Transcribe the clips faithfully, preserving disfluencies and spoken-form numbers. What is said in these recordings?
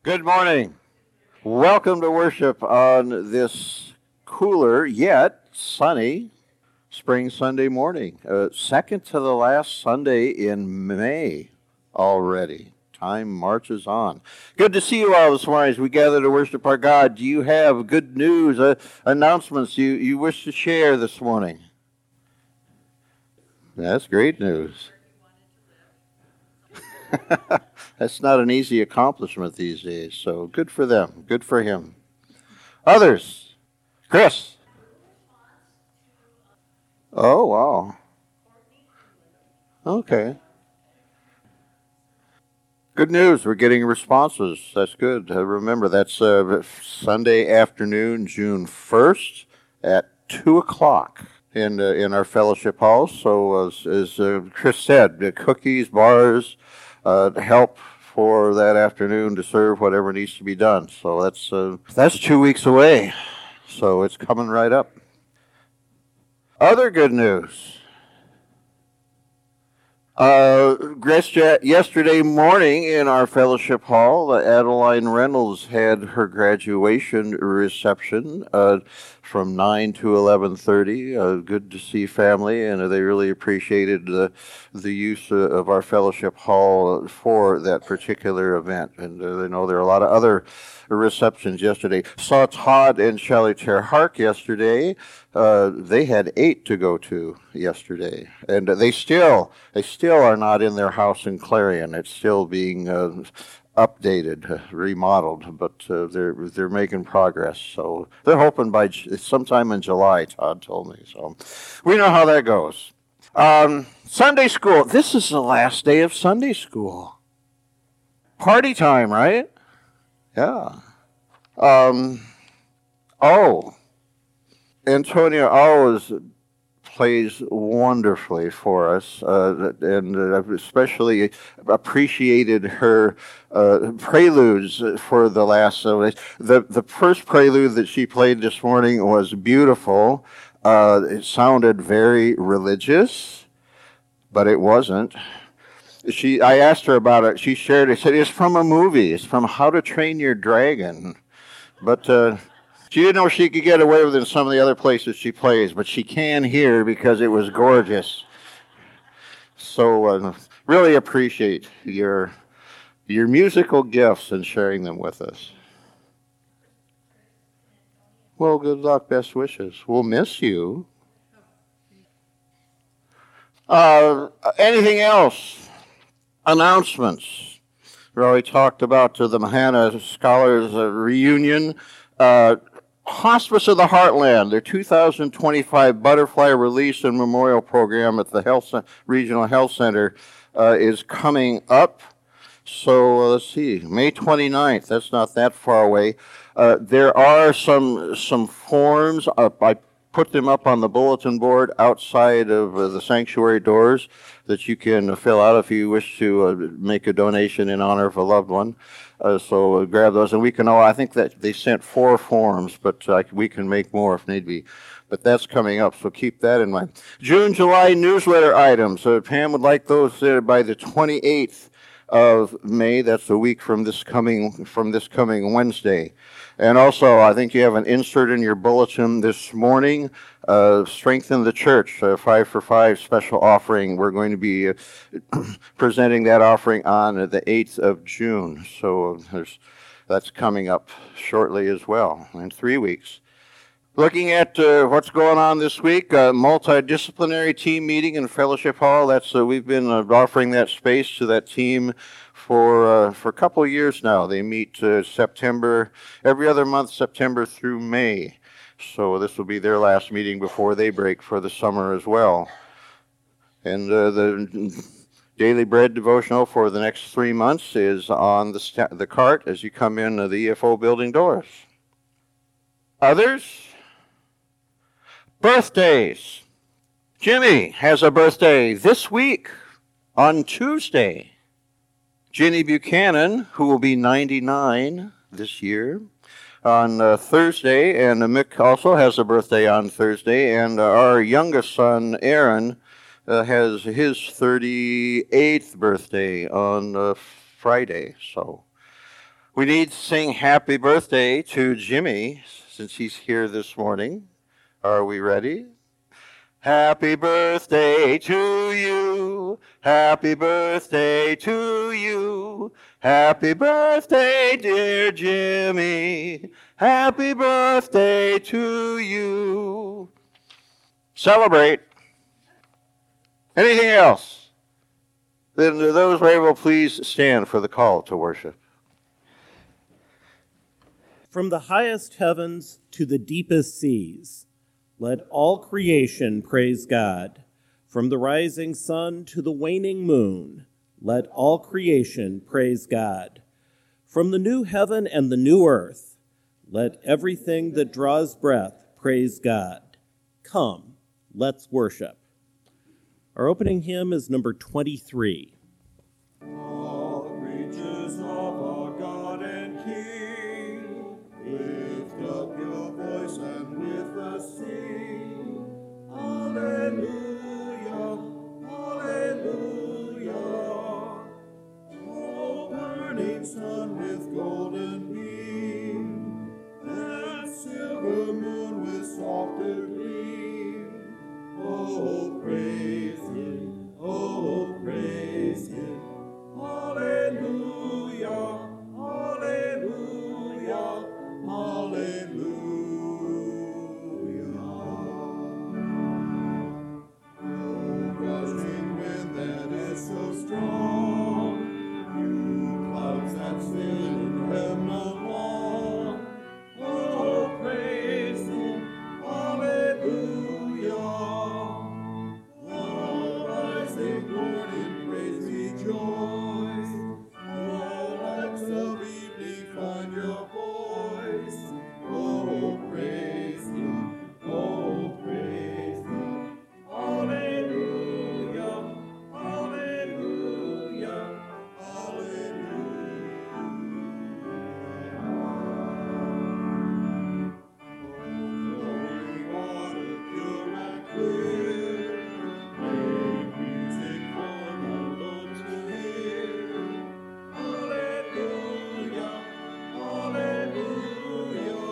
Good morning. Welcome to worship on this cooler yet sunny spring Sunday morning. Uh, second to the last Sunday in May already. Time marches on. Good to see you all this morning as we gather to worship our God. Do you have good news, uh, announcements you, you wish to share this morning? That's great news. That's not an easy accomplishment these days, so good for them. Good for him. Others? Chris? Oh, wow. Okay. Good news. We're getting responses. That's good. Uh, remember, that's uh, Sunday afternoon, June first at two o'clock in, uh, in our fellowship hall. So, as, as uh, Chris said, the cookies, bars, uh, help for that afternoon to serve whatever needs to be done. So that's uh, that's two weeks away. So it's coming right up. Other good news. Uh, yesterday morning in our fellowship hall, uh, Adeline Reynolds had her graduation reception uh, from nine to eleven thirty. Uh, good to see family, and they really appreciated the the use uh, of our fellowship hall for that particular event. And uh, they know there are a lot of other receptions yesterday. Saw Todd and Shelley Terhark yesterday. Uh, they had eight to go to yesterday, and they still they still are not in their house in Clarion. It's still being uh, updated, uh, remodeled, but uh, they're they're making progress. So they're hoping by J- sometime in July. Todd told me. So we know how that goes. Um, Sunday school. This is the last day of Sunday school. Party time, right? Yeah. Um, oh. Antonia always plays wonderfully for us, uh, and uh, I've especially appreciated her uh, preludes for the last several days. The, the first prelude that she played this morning was beautiful. Uh, it sounded very religious, but it wasn't. She, I asked her about it. She shared it. She said, it's from a movie. It's from How to Train Your Dragon. But uh, she didn't know she could get away with it in some of the other places she plays, but she can here because it was gorgeous. So uh, really appreciate your your musical gifts and sharing them with us. Well, good luck, best wishes. We'll miss you. Uh, anything else? Announcements. We already talked about uh, the Mahana Scholars uh, Reunion. Uh, Hospice of the Heartland, their two thousand twenty-five Butterfly Release and Memorial Program at the Health Regional Health Center uh, is coming up. So uh, let's see, May twenty-ninth, that's not that far away. Uh, there are some some forms. Uh, I put them up on the bulletin board outside of uh, the sanctuary doors that you can fill out if you wish to uh, make a donation in honor of a loved one. Uh, so uh, grab those, and we can. Oh, I think that they sent four forms, but uh, we can make more if need be. But that's coming up, so keep that in mind. June, July newsletter items. Uh, Pam would like those there by the twenty-eighth of May. That's a week from this coming from this coming Wednesday. And also, I think you have an insert in your bulletin this morning. Uh, Strengthen the Church, a five for five special offering. We're going to be uh, presenting that offering on the eighth of June. So there's, that's coming up shortly as well, in three weeks. Looking at uh, what's going on this week, uh, multidisciplinary team meeting in Fellowship Hall. That's uh, we've been uh, offering that space to that team for uh, for a couple of years now. They meet uh, September every other month, September through May. So this will be their last meeting before they break for the summer as well. And uh, the Daily Bread devotional for the next three months is on the st- the cart as you come in uh, the E F O building doors. Others. Birthdays. Jimmy has a birthday this week on Tuesday. Ginny Buchanan, who will be ninety-nine this year, on uh, Thursday, and uh, Mick also has a birthday on Thursday, and uh, our youngest son, Aaron, uh, has his thirty-eighth birthday on uh, Friday. So We need to sing happy birthday to Jimmy, since he's here this morning. Are we ready? Happy birthday to you. Happy birthday to you. Happy birthday, dear Jimmy. Happy birthday to you. Celebrate. Anything else? Then those who are able, please stand for the call to worship. From the highest heavens to the deepest seas, let all creation praise God. From the rising sun to the waning moon, let all creation praise God. From the new heaven and the new earth, let everything that draws breath praise God. Come, let's worship. Our opening hymn is number twenty-three. Hallelujah, hallelujah. Oh, burning sun with golden beam, and silver moon with softer gleam. Oh, praise him, oh, praise him. Hallelujah, hallelujah, hallelujah. So strong, you clouds that sail in heaven along. Oh, praise him, hallelujah. Oh, rising Lord in praise rejoice. Oh, lights of evening find your voice. Oh, praise him, oh, praise him, hallelujah. Hallelujah, hallelujah. Holy water, pure and clear, make music for the Lord to hear. Hallelujah, hallelujah.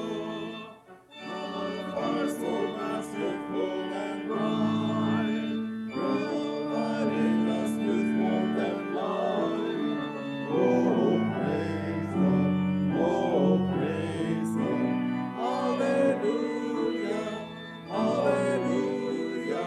Our soul masterful and bright, providing us with warmth and light. Oh, praise God, oh, praise God. Hallelujah, hallelujah,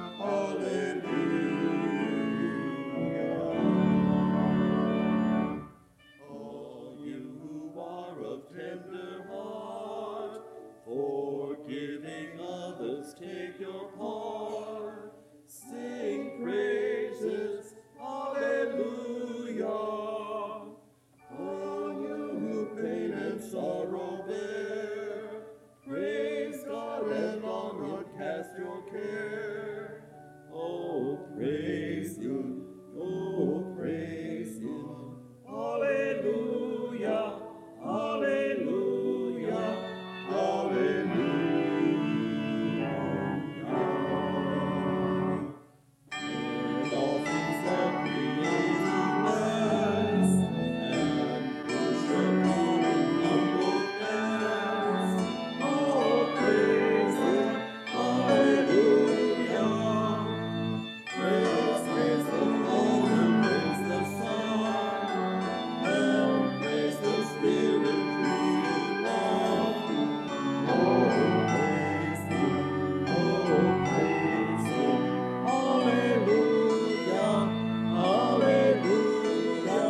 hallelujah. All you who are of tender heart, forgiving others, take your part. Sing praises, hallelujah. Oh, you who pain and sorrow bear, praise God and on God cast your care. Oh, praise Him, oh, praise Him. Hallelujah, hallelujah, hallelujah. And all things that create bless, and worship God in humble dance. Oh, praise Him, hallelujah. Praise, praise the Father, praise the Son, and praise the Spirit, three in one. Oh, praise Him, oh, praise Him. Hallelujah, hallelujah,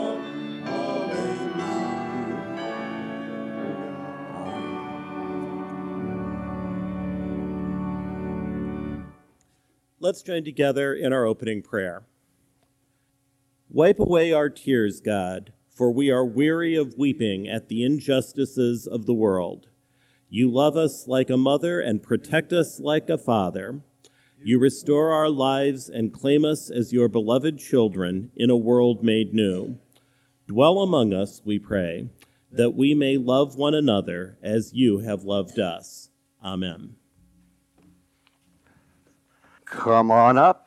hallelujah. Let's join together in our opening prayer. Wipe away our tears, God, for we are weary of weeping at the injustices of the world. You love us like a mother and protect us like a father. You restore our lives and claim us as your beloved children in a world made new. Dwell among us, we pray, that we may love one another as you have loved us. Amen. Come on up.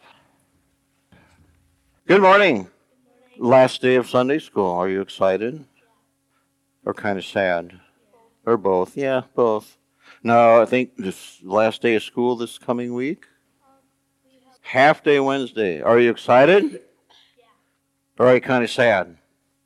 Good morning. Last day of Sunday school. Are you excited? or kind of sad? Or both? Yeah, both. No, I think this last day of school this coming week. Half day Wednesday. Are you excited? Or are you kind of sad?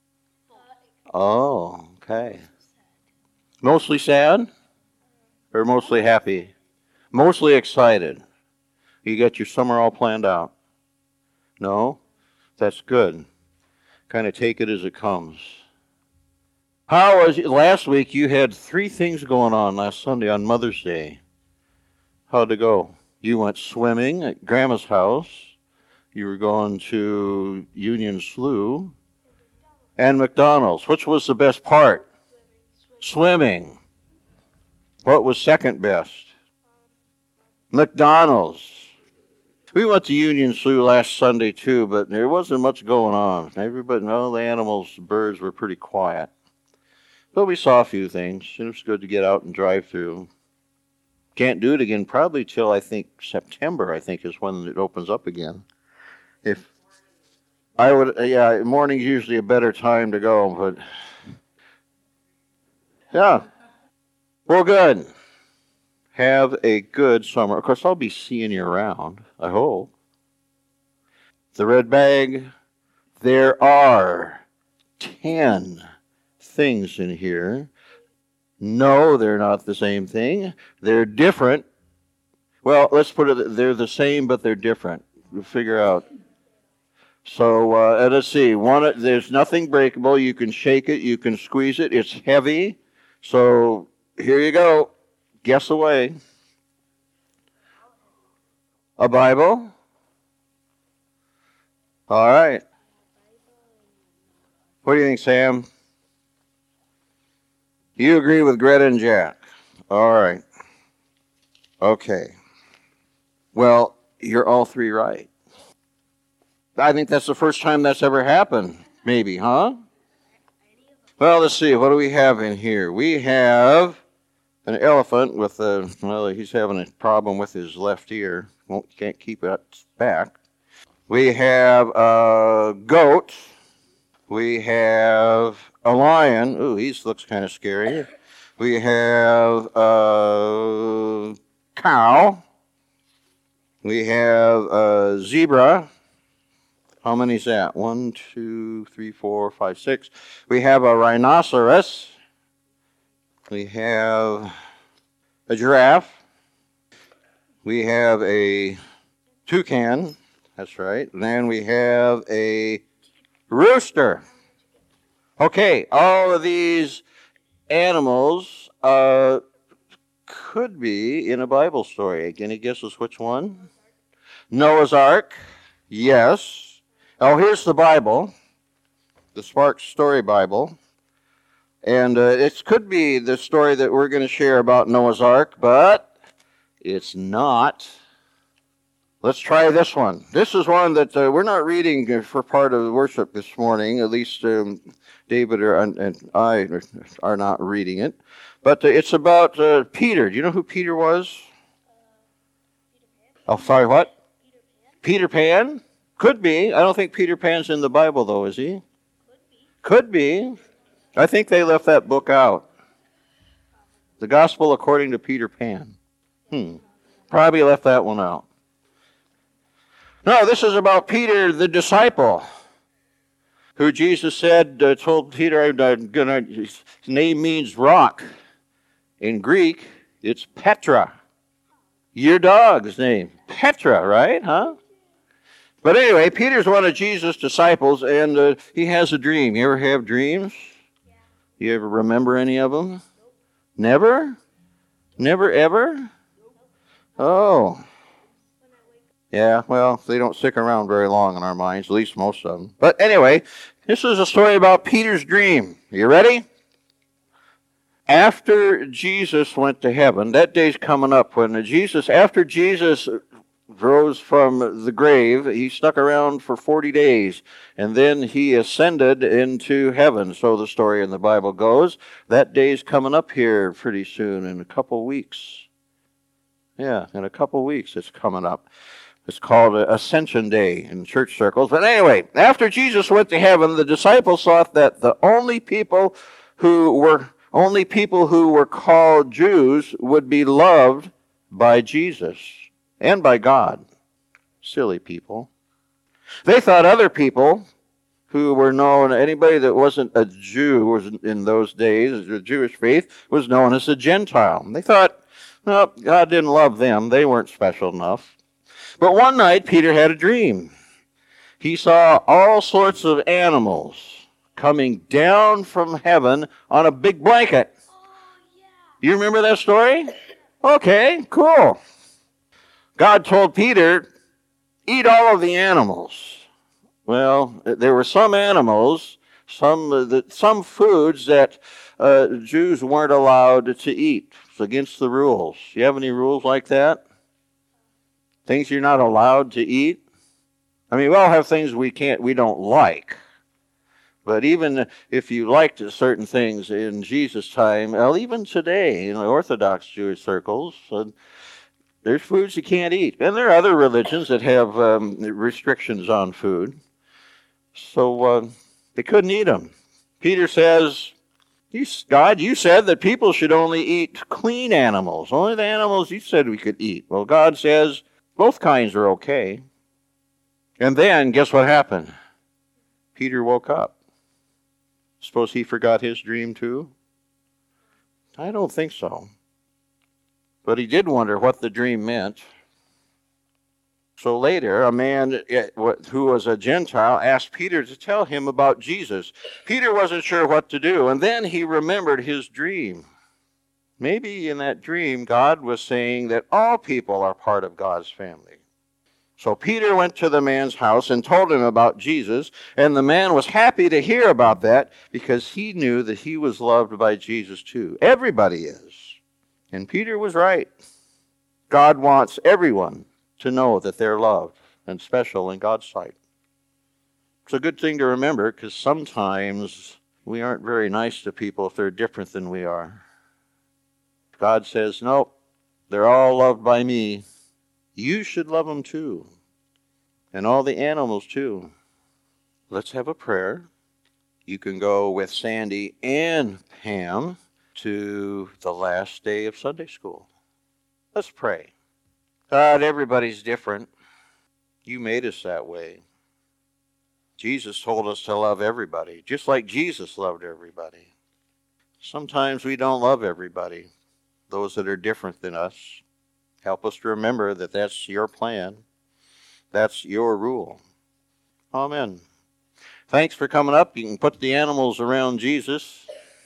Oh, okay. Mostly sad? Or mostly happy? Mostly excited. You got your summer all planned out? No? That's good. Kind of take it as it comes. How was last week? You had three things going on last Sunday on Mother's Day. How'd it go? You went swimming at Grandma's house. You were going to Union Slough and McDonald's. Which was the best part? Swimming. What was second best? McDonald's. We went to Union Slough last Sunday too, but there wasn't much going on. Everybody, all the animals, birds were pretty quiet. But we saw a few things. It was good to get out and drive through. Can't do it again probably till I think September, I think, is when it opens up again. If I would, yeah, morning's usually a better time to go, but yeah. Well, good. Have a good summer. Of course, I'll be seeing you around, I hope. The red bag, there are ten things in here. No, they're not the same thing. They're different. Well, let's put it, they're the same, but they're different. We'll figure out. So, uh, let's see. One, there's nothing breakable. You can shake it. You can squeeze it. It's heavy. So, here you go. Guess away. A Bible? All right. What do you think, Sam? You agree with Greta and Jack? All right. Okay. Well, you're all three right. I think that's the first time that's ever happened. Maybe, huh? Well, let's see. What do we have in here? We have an elephant with a, well, he's having a problem with his left ear. Won't, can't keep it back. We have a goat. We have a lion. Ooh, he looks kind of scary. We have a cow. We have a zebra. How many is that? One, two, three, four, five, six. We have a rhinoceros. We have a giraffe. We have a toucan. That's right. And then we have a rooster. Okay, all of these animals uh, could be in a Bible story. Any guesses which one? Noah's Ark. Yes. Oh, here's the Bible, the Sparks Story Bible. And uh, it could be the story that we're going to share about Noah's Ark, but it's not. Let's try this one. This is one that uh, we're not reading for part of the worship this morning. At least um, David or, and I are not reading it. But uh, it's about uh, Peter. Do you know who Peter was? Oh, sorry, what? Peter Pan? Could be. I don't think Peter Pan's in the Bible, though, is he? Could be. Could be. I think they left that book out. The Gospel according to Peter Pan. Hmm. Probably left that one out. No, this is about Peter, the disciple, who Jesus said, uh, told Peter, I'm gonna, his name means rock. In Greek, it's Petra. Your dog's name. Petra, right? Huh? But anyway, Peter's one of Jesus' disciples, and uh, he has a dream. You ever have dreams? Yeah. You ever remember any of them? Nope. Never? Never ever? Nope. Oh. Yeah, well, they don't stick around very long in our minds, at least most of them. But anyway, this is a story about Peter's dream. You ready? After Jesus went to heaven, that day's coming up when Jesus, after Jesus rose from the grave, he stuck around for forty days, and then he ascended into heaven. So the story in the Bible goes. That day's coming up here pretty soon, in a couple weeks. Yeah, in a couple weeks it's coming up. It's called Ascension Day in church circles. But anyway, after Jesus went to heaven, the disciples thought that the only people who were only people who were called Jews would be loved by Jesus and by God. Silly people. They thought other people who were known, anybody that wasn't a Jew was in those days, the Jewish faith, was known as a Gentile. They thought, well, God didn't love them. They weren't special enough. But one night, Peter had a dream. He saw all sorts of animals coming down from heaven on a big blanket. You remember that story? Okay, cool. God told Peter, eat all of the animals. Well, there were some animals, some uh, the, some foods that uh, Jews weren't allowed to eat. It's against the rules. You have any rules like that? Things you're not allowed to eat? I mean, we all have things we can't, we don't like. But even if you liked certain things in Jesus' time, well, even today in the Orthodox Jewish circles, uh, there's foods you can't eat. And there are other religions that have um, restrictions on food. So uh, they couldn't eat them. Peter says, God, you said that people should only eat clean animals. Only the animals you said we could eat. Well, God says both kinds are okay. And then, guess what happened? Peter woke up. Suppose he forgot his dream too? I don't think so. But he did wonder what the dream meant. So later, a man who was a Gentile asked Peter to tell him about Jesus. Peter wasn't sure what to do, and then he remembered his dream. Maybe in that dream, God was saying that all people are part of God's family. So Peter went to the man's house and told him about Jesus, and the man was happy to hear about that because he knew that he was loved by Jesus too. Everybody is. And Peter was right. God wants everyone to know that they're loved and special in God's sight. It's a good thing to remember because sometimes we aren't very nice to people if they're different than we are. God says, nope, they're all loved by me. You should love them too. And all the animals too. Let's have a prayer. You can go with Sandy and Pam to the last day of Sunday school. Let's pray. God, everybody's different. You made us that way. Jesus told us to love everybody, just like Jesus loved everybody. Sometimes we don't love everybody, those that are different than us. Help us to remember that that's your plan. That's your rule. Amen. Thanks for coming up. You can put the animals around Jesus.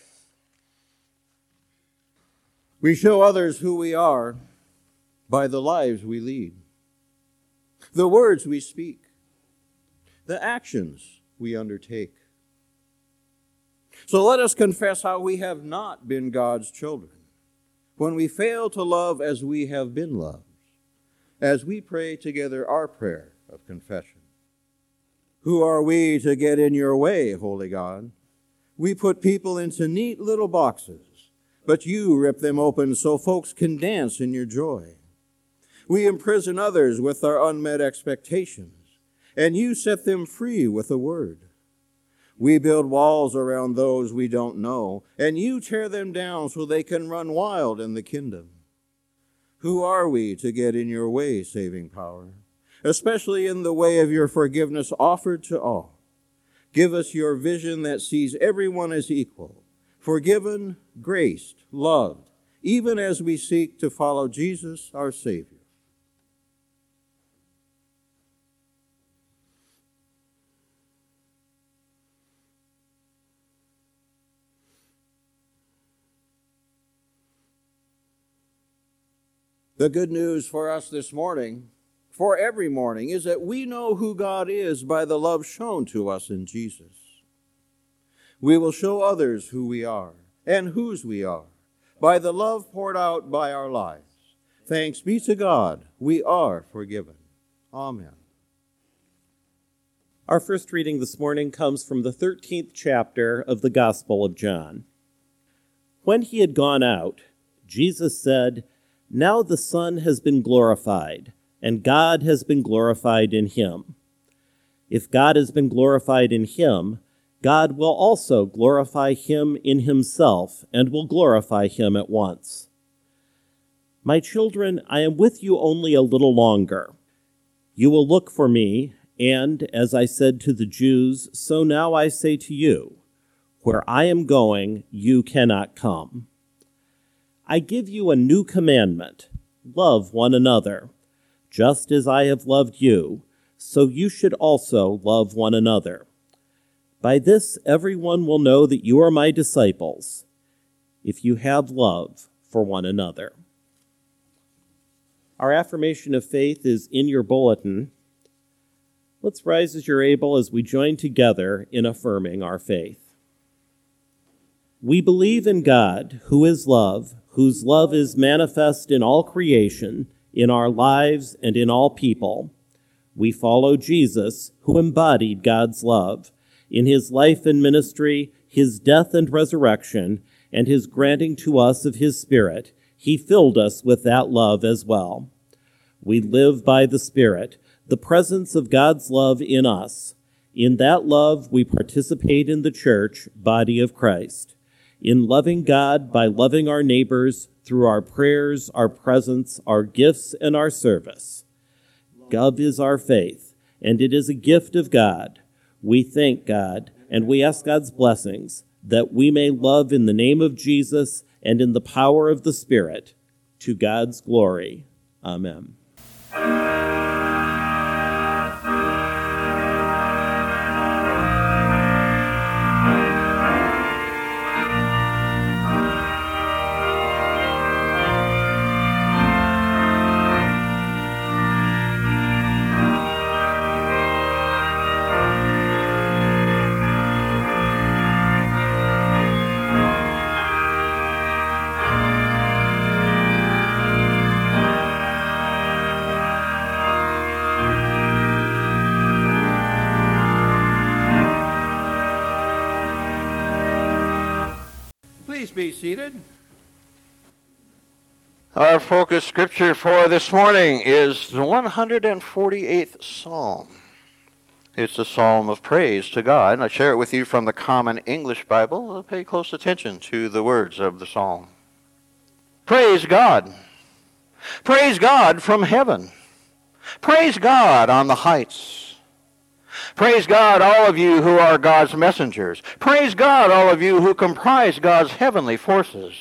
We show others who we are by the lives we lead, the words we speak, the actions we undertake. So let us confess how we have not been God's children when we fail to love as we have been loved, as we pray together our prayer of confession. Who are we to get in your way, Holy God? We put people into neat little boxes, but you rip them open so folks can dance in your joy. We imprison others with our unmet expectations, and you set them free with a word. We build walls around those we don't know, and you tear them down so they can run wild in the kingdom. Who are we to get in your way, saving power, especially in the way of your forgiveness offered to all? Give us your vision that sees everyone as equal, forgiven, graced, loved, even as we seek to follow Jesus, our Savior. The good news for us this morning, for every morning, is that we know who God is by the love shown to us in Jesus. We will show others who we are and whose we are by the love poured out by our lives. Thanks be to God, we are forgiven. Amen. Our first reading this morning comes from the thirteenth chapter of the Gospel of John. When he had gone out, Jesus said, "Now the Son has been glorified, and God has been glorified in him. If God has been glorified in him, God will also glorify him in himself and will glorify him at once. My children, I am with you only a little longer. You will look for me, and, as I said to the Jews, so now I say to you, where I am going, you cannot come. I give you a new commandment, love one another. Just as I have loved you, so you should also love one another. By this everyone will know that you are my disciples, if you have love for one another. Our affirmation of faith is in your bulletin. Let's rise as you're able as we join together in affirming our faith. We believe in God, who is love, whose love is manifest in all creation, in our lives and in all people. We follow Jesus, who embodied God's love, in his life and ministry, his death and resurrection, and his granting to us of his Spirit. He filled us with that love as well. We live by the Spirit, the presence of God's love in us. In that love, we participate in the church, body of Christ. In loving God by loving our neighbors through our prayers, our presence, our gifts, and our service. Love is our faith, and it is a gift of God. We thank God, and we ask God's blessings, that we may love in the name of Jesus and in the power of the Spirit, to God's glory. Amen. Please be seated. Our focus scripture for this morning is the one hundred forty-eighth Psalm. It's a psalm of praise to God. I share it with you from the Common English Bible. Pay close attention to the words of the psalm. Praise God. Praise God from heaven. Praise God on the heights. Praise God, all of you who are God's messengers. Praise God, all of you who comprise God's heavenly forces.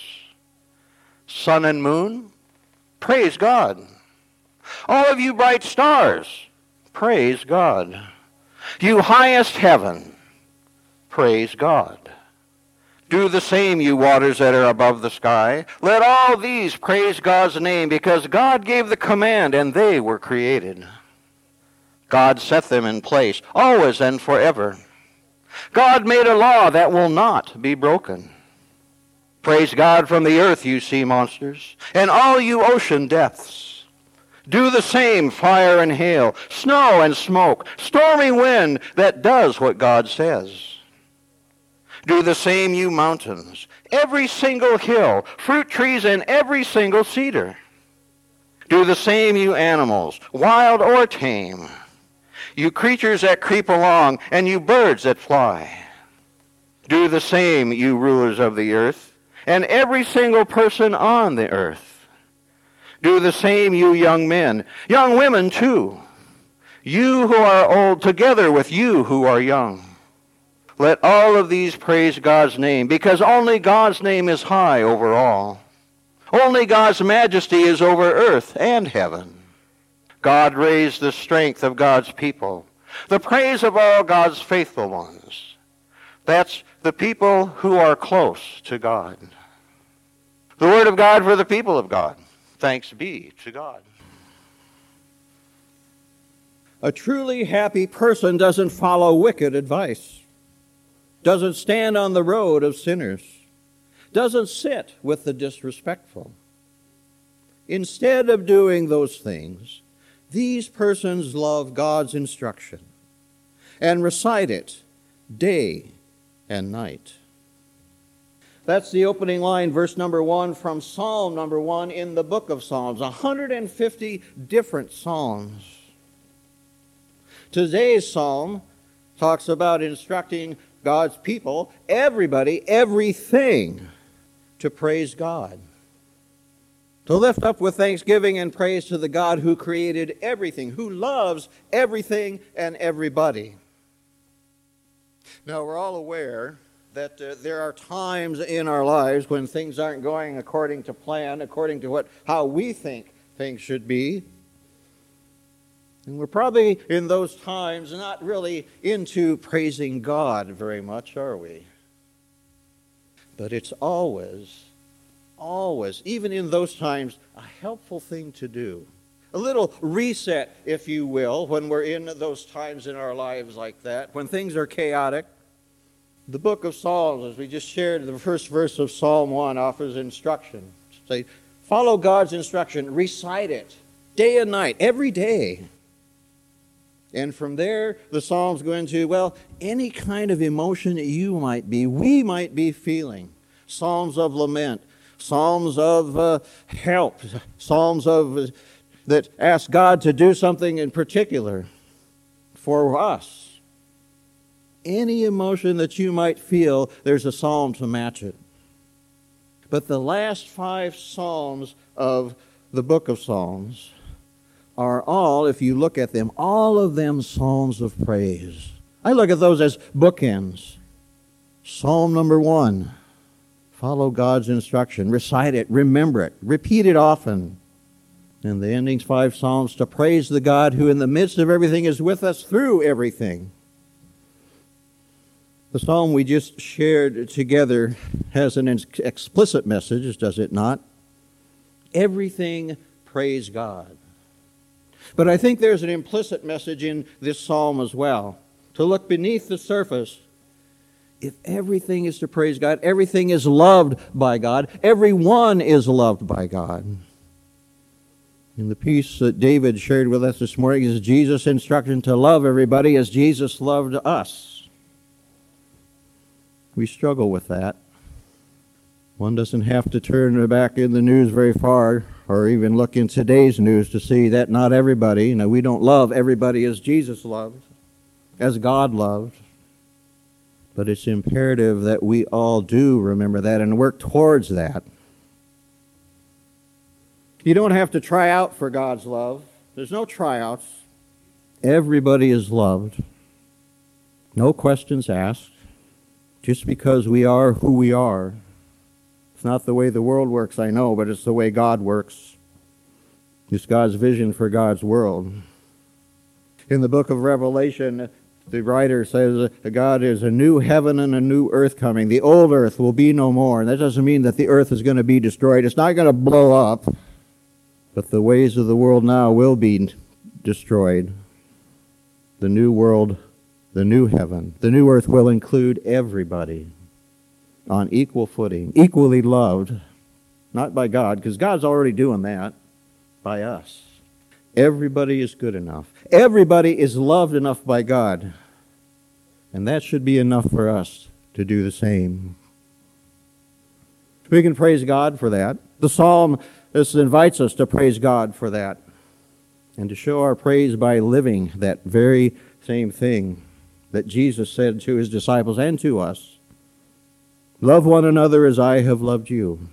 Sun and moon, praise God. All of you bright stars, praise God. You highest heaven, praise God. Do the same, you waters that are above the sky. Let all these praise God's name, because God gave the command and they were created. God set them in place, always and forever. God made a law that will not be broken. Praise God from the earth, you sea monsters, and all you ocean depths. Do the same, fire and hail, snow and smoke, stormy wind that does what God says. Do the same, you mountains, every single hill, fruit trees and every single cedar. Do the same, you animals, wild or tame, you creatures that creep along, and you birds that fly. Do the same, you rulers of the earth, and every single person on the earth. Do the same, you young men, young women too, you who are old together with you who are young. Let all of these praise God's name, because only God's name is high over all. Only God's majesty is over earth and heaven. God raised the strength of God's people, the praise of all God's faithful ones. That's the people who are close to God. The word of God for the people of God. Thanks be to God. A truly happy person doesn't follow wicked advice, doesn't stand on the road of sinners, doesn't sit with the disrespectful. Instead of doing those things, these persons love God's instruction and recite it day and night. That's the opening line, verse number one from Psalm number one in the book of Psalms. one hundred fifty different psalms. Today's psalm talks about instructing God's people, everybody, everything, to praise God. To lift up with thanksgiving and praise to the God who created everything, who loves everything and everybody. Now, we're all aware that uh, there are times in our lives when things aren't going according to plan, according to what how we think things should be. And we're probably in those times not really into praising God very much, are we? But it's always, always, even in those times, a helpful thing to do. A little reset, if you will, when we're in those times in our lives like that, when things are chaotic. The book of Psalms, as we just shared, the first verse of Psalm one offers instruction. Say, follow God's instruction, recite it day and night, every day. And from there, the Psalms go into, well, any kind of emotion that you might be, we might be feeling. Psalms of lament, Psalms of uh, help, Psalms of uh, that ask God to do something in particular for us. Any emotion that you might feel, there's a psalm to match it. But the last five psalms of the book of Psalms are all, if you look at them, all of them psalms of praise. I look at those as bookends. Psalm number one, follow God's instruction, recite it, remember it, repeat it often. And the ending five psalms to praise the God who in the midst of everything is with us through everything. The psalm we just shared together has an explicit message, does it not? Everything praise God. But I think there's an implicit message in this psalm as well. To look beneath the surface, if everything is to praise God, everything is loved by God, everyone is loved by God. In the piece that David shared with us this morning is Jesus' instruction to love everybody as Jesus loved us. We struggle with that. One doesn't have to turn back in the news very far or even look in today's news to see that not everybody, you know, we don't love everybody as Jesus loved, as God loved. But it's imperative that we all do remember that and work towards that. You don't have to try out for God's love. There's no tryouts. Everybody is loved. No questions asked. Just because we are who we are. It's not the way the world works, I know, but it's the way God works. It's God's vision for God's world. In the book of Revelation, the writer says that God is a new heaven and a new earth coming. The old earth will be no more. And that doesn't mean that the earth is going to be destroyed. It's not going to blow up. But the ways of the world now will be destroyed. The new world, the new heaven, the new earth will include everybody on equal footing, equally loved, not by God, because God's already doing that, by us. Everybody is good enough. Everybody is loved enough by God. And that should be enough for us to do the same. We can praise God for that. The psalm this invites us to praise God for that and to show our praise by living that very same thing that Jesus said to his disciples and to us. Love one another as I have loved you.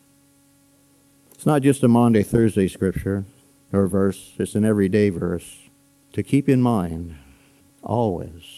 It's not just a Maundy, Thursday scripture or verse. It's an everyday verse to keep in mind always.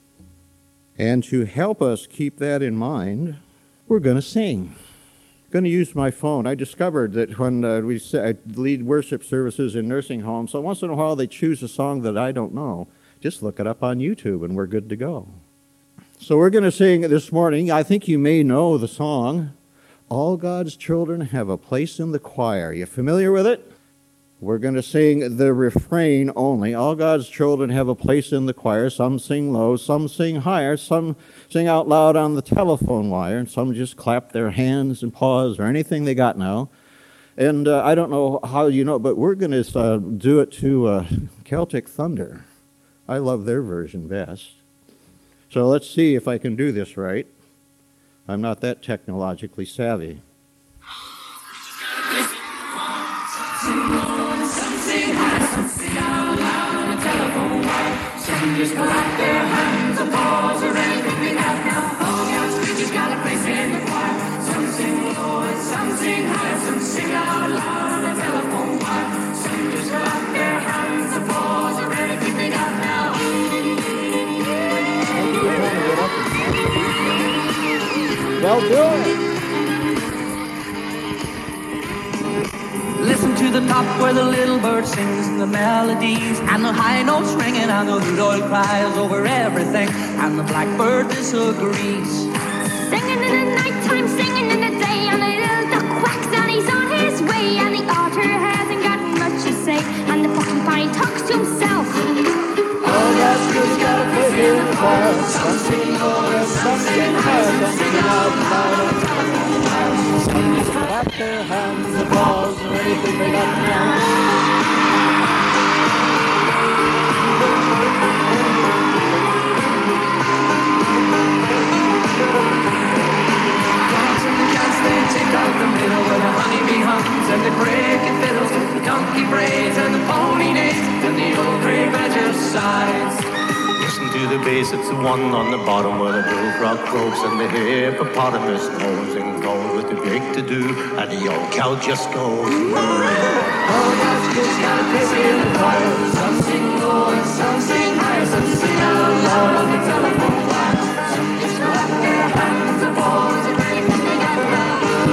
And to help us keep that in mind, we're going to sing. I'm going to use my phone. I discovered that when uh, we say, I lead worship services in nursing homes, so once in a while they choose a song that I don't know. Just look it up on YouTube and we're good to go. So we're going to sing this morning. I think you may know the song, All God's Children Have a Place in the Choir. You familiar with it? We're going to sing the refrain only. All God's children have a place in the choir. Some sing low, some sing higher, some sing out loud on the telephone wire, and some just clap their hands and paws or anything they got now. And uh, I don't know how you know, but we're going to uh, do it to uh, Celtic Thunder. I love their version best. So let's see if I can do this right. I'm not that technologically savvy. Some just clap their hands and paws or anything they have. I'll do it. Listen to the top where the little bird sings the melodies and the high notes ringing and the hoot owl cries over everything and the blackbird disagrees. Singing in the nighttime, singing in the day, and the little duck quacks and he's on his way, and the otter hasn't got much to say, and the porcupine talks to himself. Oh, yes, who's got a fish in the choir? Some sing low and some sing high, some sing out loud on telephone wires. Some just clap their hands, applause, or anything they got now. They take out the middle where the honeybee hums and the cricket fiddles, the donkey brays and the pony neighs and the old gray badger sighs. Listen to the bass, it's the one on the bottom where the bullfrog croaks and the hippopotamus moans and goes with the big to-do and the old cow just goes. Oh, that's just got a piss in the choir. Some sing low and some sing high, some sing out loud on the telephone wire. Some just clap their hands and balls and anything they got now.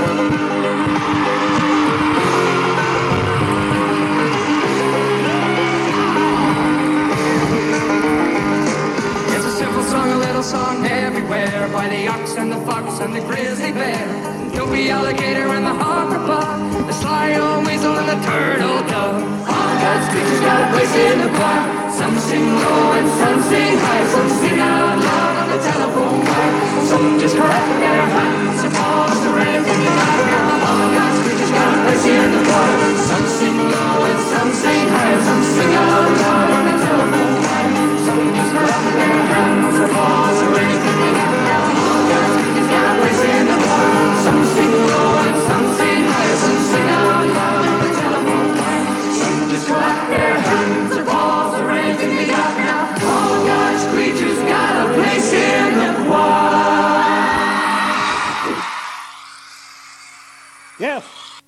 Song, a little song everywhere by the ox and the fox and the grizzly bear, the dopey alligator and the hopper bug, the sly old weasel and the turtle dove. All God's creatures got a place in the choir. Some sing low and some sing high, some sing out loud on the telephone wire. Some just clap their hands and paws or anything they got now. All God's creatures got a place in the choir. Some sing low and some sing high, some sing out loud on the telephone wire. Some just clap their hands or paws or anything they got now. All God's creatures got a place in the choir. Some sing low and some sing high, some sing out loud on the telephone wire. Some just clap their hands or paws or anything they got now. All God's creatures got a place in the choir. Yes.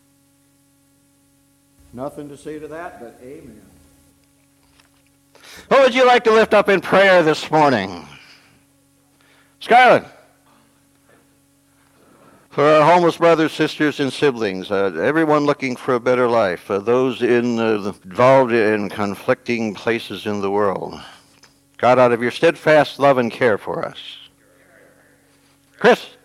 Nothing to say to that, but amen. Who would you like to lift up in prayer this morning? Scarlett. For our homeless brothers, sisters, and siblings, uh, everyone looking for a better life, uh, those in, uh, involved in conflicting places in the world. God, out of your steadfast love and care for us. Chris.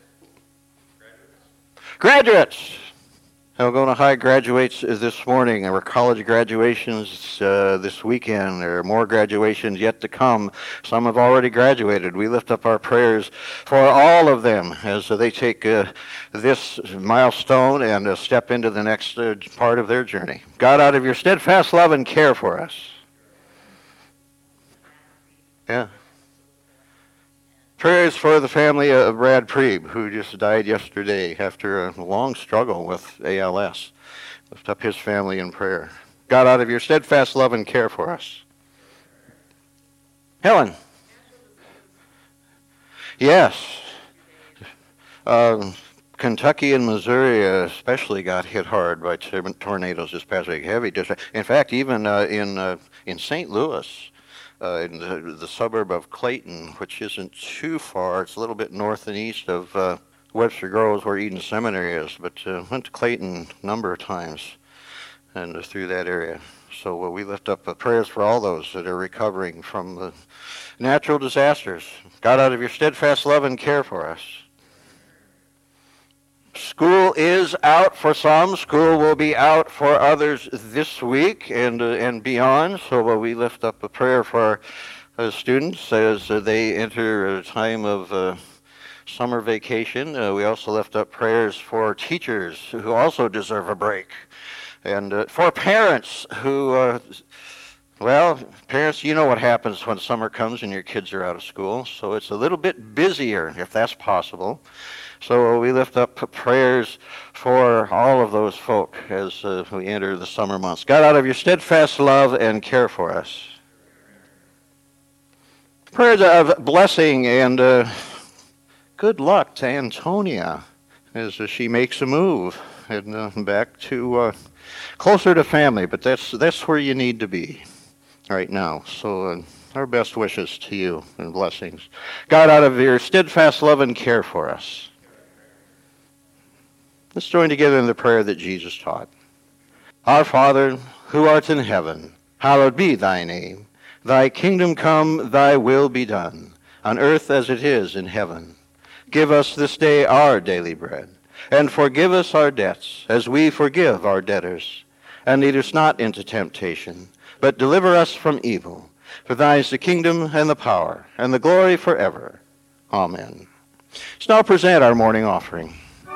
Graduates. Algona High graduates this morning. There were college graduations uh, this weekend. There are more graduations yet to come. Some have already graduated. We lift up our prayers for all of them as they take uh, this milestone and uh, step into the next uh, part of their journey. God, out of your steadfast love and care for us. Yeah. Prayers for the family of Brad Preeb, who just died yesterday after a long struggle with A L S. Lift up his family in prayer. God, out of your steadfast love and care for us. Helen. Yes. Uh, Kentucky and Missouri especially got hit hard by tornadoes this past week. Heavy. In fact, even uh, in uh, in Saint Louis, Uh, in the, the suburb of Clayton, which isn't too far. It's a little bit north and east of uh, Webster Groves, where Eden Seminary is, but uh, went to Clayton a number of times and uh, through that area. So uh, we lift up uh, prayers for all those that are recovering from the natural disasters. God, out of your steadfast love and care for us. School is out for some. School will be out for others this week and uh, and beyond. So uh, we lift up a prayer for our uh, students as uh, they enter a time of uh, summer vacation. Uh, we also lift up prayers for teachers who also deserve a break, and uh, for parents who, uh, well, parents, you know what happens when summer comes and your kids are out of school. So it's a little bit busier, if that's possible. So we lift up prayers for all of those folk as uh, we enter the summer months. God, out of your steadfast love and care for us. Prayers of blessing and uh, good luck to Antonia as uh, she makes a move and uh, back to uh, closer to family. But that's that's where you need to be right now. So uh, our best wishes to you and blessings. God, out of your steadfast love and care for us. Let's join together in the prayer that Jesus taught. Our Father, who art in heaven, hallowed be thy name. Thy kingdom come, thy will be done, on earth as it is in heaven. Give us this day our daily bread, and forgive us our debts, as we forgive our debtors. And lead us not into temptation, but deliver us from evil. For thine is the kingdom, and the power, and the glory forever. Amen. Let's now present our morning offering.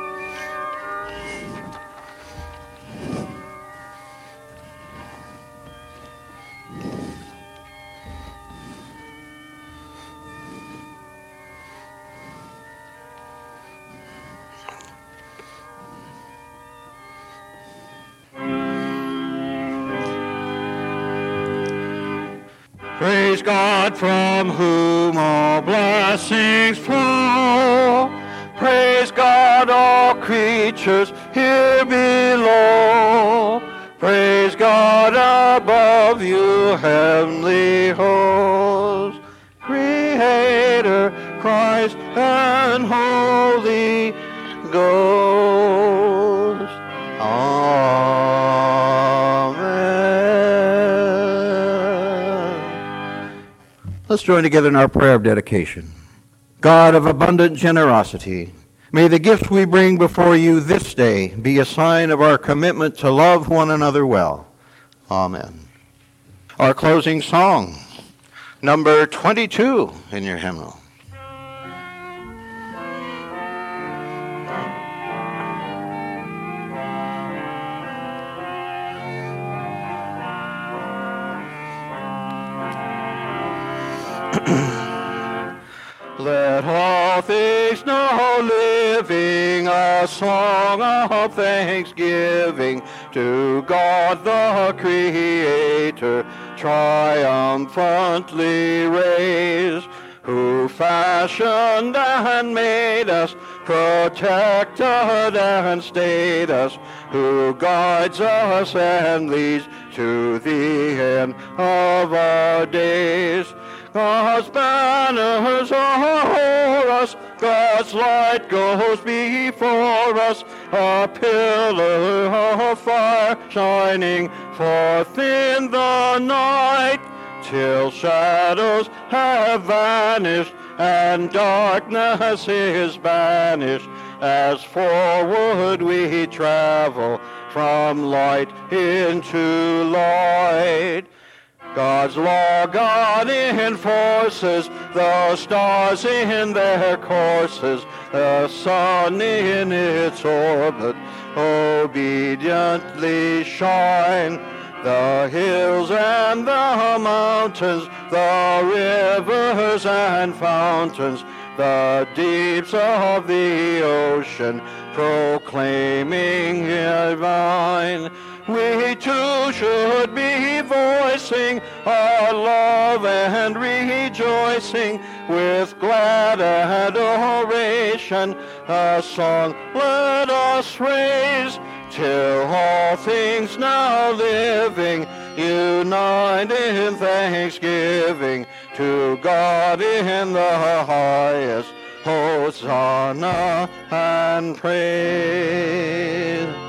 Praise God, from whom all blessings flow. Praise God, all creatures here below. Praise God above you, heavenly hosts. Creator, Christ, and Holy Ghost. Let's join together in our prayer of dedication. God of abundant generosity, may the gifts we bring before you this day be a sign of our commitment to love one another well. Amen. Our closing song, number twenty-two in your hymnal. Let all things now living a song of thanksgiving to God the Creator triumphantly raise, who fashioned and made us, protected and stayed us, who guides us and leads to the end of our days. God's banners are o'er us, God's light goes before us, a pillar of fire shining forth in the night, till shadows have vanished and darkness is banished, as forward we travel from light into light. God's law God enforces, the stars in their courses, the sun in its orbit obediently shine. The hills and the mountains, the rivers and fountains, the deeps of the ocean proclaiming divine. We too should be voicing our love and rejoicing with glad adoration. A song let us raise, till all things now living unite in thanksgiving to God in the highest. Hosanna and praise.